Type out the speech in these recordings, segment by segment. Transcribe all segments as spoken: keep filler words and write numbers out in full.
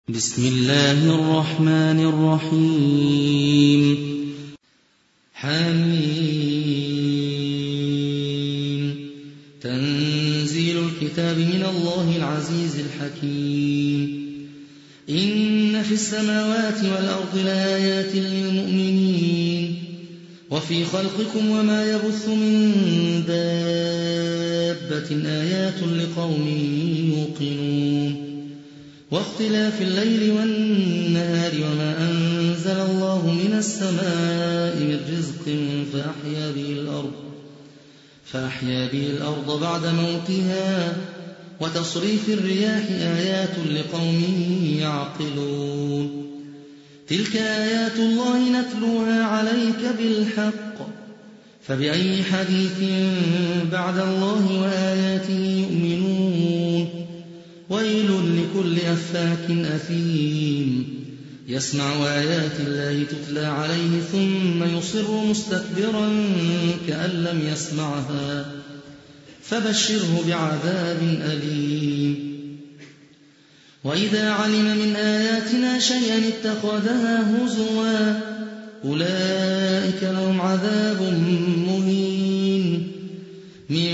بسم الله الرحمن الرحيم حميم تنزيل الكتاب من الله العزيز الحكيم إن في السماوات والأرض لآيات للمؤمنين وفي خلقكم وما يبث من دابة آيات لقوم يوقنون واختلاف الليل والنهار وما أنزل الله من السماء من رزق فأحيا به الأرض فأحيا به الأرض بعد موتها وتصريف الرياح آيات لقوم يعقلون تلك آيات الله نتلوها عليك بالحق فبأي حديث بعد الله وآياته يؤمنون ويل لكل أفاك أثيم يسمع آيات الله تتلى عليه ثم يصر مستكبرا كأن لم يسمعها فبشره بعذاب أليم وإذا علم من آياتنا شيئا اتخذها هزوا أولئك لهم عذاب مهين من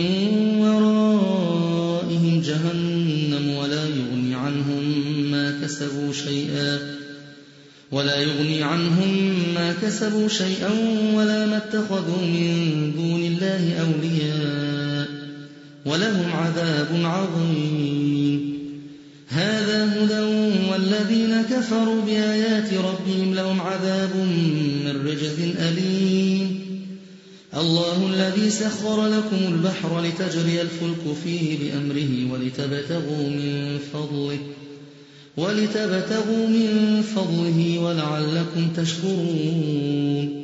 ورائهم جهنم ولا يغني عنهم ما كسبوا شيئا ولا يغني عنهم ما كسبوا شيئا ولا ما اتخذوا من دون الله أولياء ولهم عذاب عظيم هذا هدى والذين كفروا بآيات ربهم لهم عذاب من رجز أليم الله الذي سخر لكم البحر لتجري الفلك فيه بأمره ولتبتغوا من فضله ولتبتغوا من فضله ولعلكم تشكرون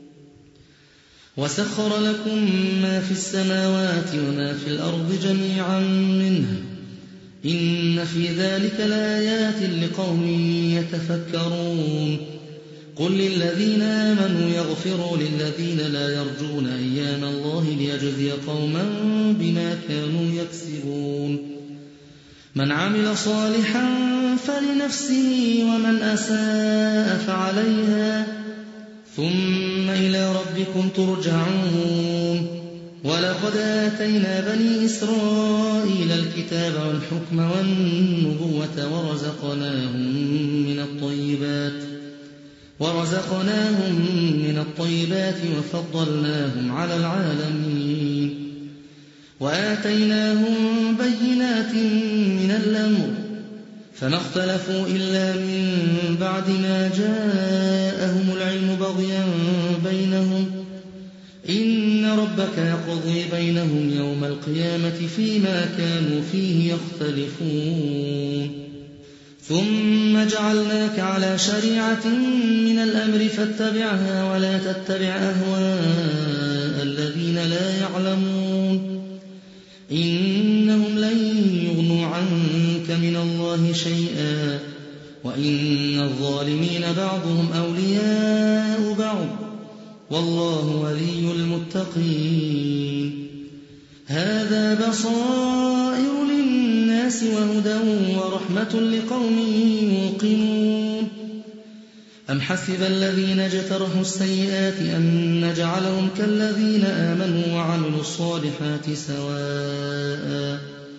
وسخر لكم ما في السماوات وما في الأرض جميعا منه إن في ذلك لآيات لقوم يتفكرون قل للذين آمنوا يغفروا للذين لا يرجون أيام الله ليجزي قوما بما كانوا يكسبون من عمل صالحا فلنفسه ومن أساء فعليها ثم إلى ربكم ترجعون ولقد آتينا بني إسرائيل الكتاب والحكم والنبوة ورزقناهم من الطيبات ورزقناهم من الطيبات وفضلناهم على العالمين وآتيناهم بينات من الأمر فما اختلفوا إلا من بعد ما جاءهم العلم بغيا بينهم إن ربك يقضي بينهم يوم القيامة فيما كانوا فيه يختلفون ثم جعلناك على شريعة من الأمر فاتبعها ولا تتبع أهواء الذين لا يعلمون إنهم لن يغنوا عنك من الله شيئا وإن الظالمين بعضهم أولياء بعض والله ولي المتقين هذا بصائر للناس وهدى ورحمة لقوم يوقنون أم حسب الذين اجترحوا السيئات أن نجعلهم كالذين آمنوا وعملوا الصالحات سواء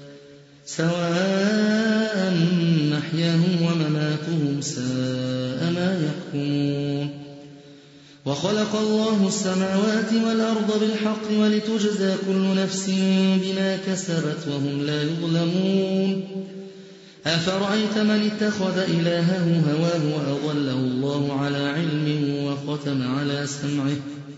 سواء محياهم ومماتهم ساء ما يحكمون وخلق الله السماوات والأرض بالحق ولتجزى كل نفس بما كسبت وهم لا يظلمون أفرأيت من اتخذ إلهه هواه وأضله الله على علم وختم على سمعه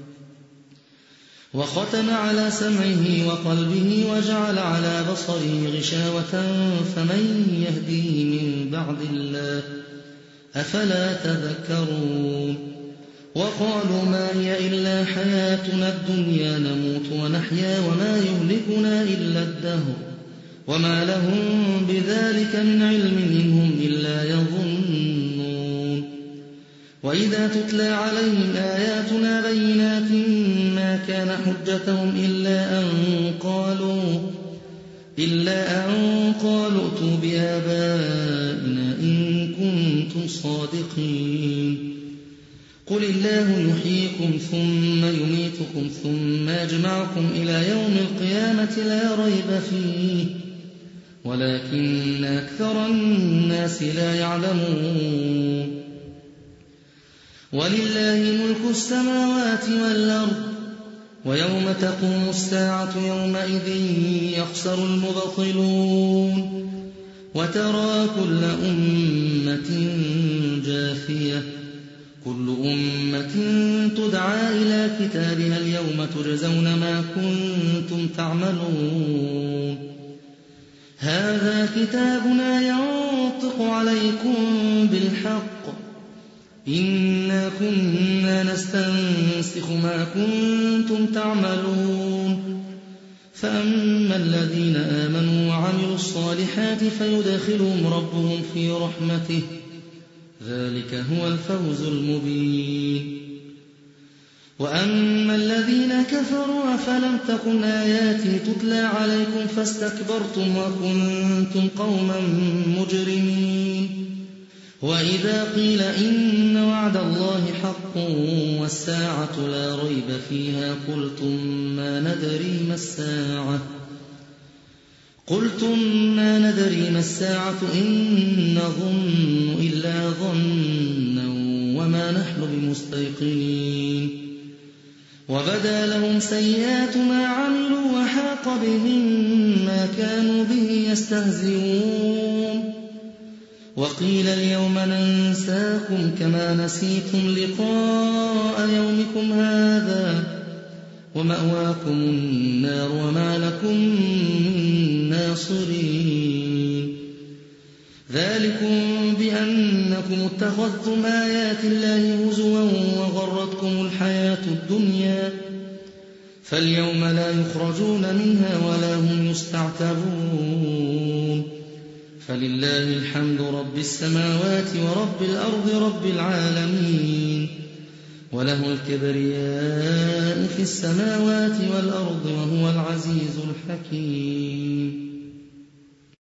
وختم على سمعه وقلبه وجعل على بصره غشاوة فمن يهديه من بعد الله أفلا تذكرون وقالوا ما هي إلا حياتنا الدنيا نموت ونحيا وما يهلكنا إلا الدهر وما لهم بذلك من علم إنهم إلا يظنون وإذا تتلى عليهم آياتنا بينات ما كان حجتهم إلا أن قالوا إلا أن قالوا ائتوا بآبائنا إن كنتم كنتم صادقين قل الله يحييكم ثم يميتكم ثم يجمعكم إلى يوم القيامة لا ريب فيه ولكن أكثر الناس لا يعلمون ولله ملك السماوات والأرض ويوم تقوم الساعة يومئذ يخسر المبطلون وترى كل أمة جاثية كل أمة تدعى إلى كتابها اليوم تجزون ما كنتم تعملون هذا كتابنا ينطق عليكم بالحق إنا كنا نستنسخ ما كنتم تعملون فأما الذين آمنوا وعملوا الصالحات فيدخلهم ربهم في رحمته ذلك هو الفوز المبين وأما الذين كفروا أفلم تكن آياتي تتلى عليكم فاستكبرتم وكنتم قوما مجرمين وإذا قيل إن وعد الله حق والساعة لا ريب فيها قلتم ما ندري ما الساعة قلتم ما ندري ما الساعة إن نظن إلا ظنا وما نحن بمستيقنين وبدا لهم سيئات ما عملوا وحاق بهم ما كانوا به يستهزئون وقيل اليوم ننساكم كما نسيتم لقاء يومكم هذا ومأواكم النار وما لكم من ناصرين ذلكم بأنكم اتخذتم آيات الله هزوا وغرتكم الحياة الدنيا فاليوم لا يخرجون منها ولا هم يستعتبون فلله الحمد رب السماوات ورب الأرض رب العالمين وله الكبرياء في السماوات والأرض وهو العزيز الحكيم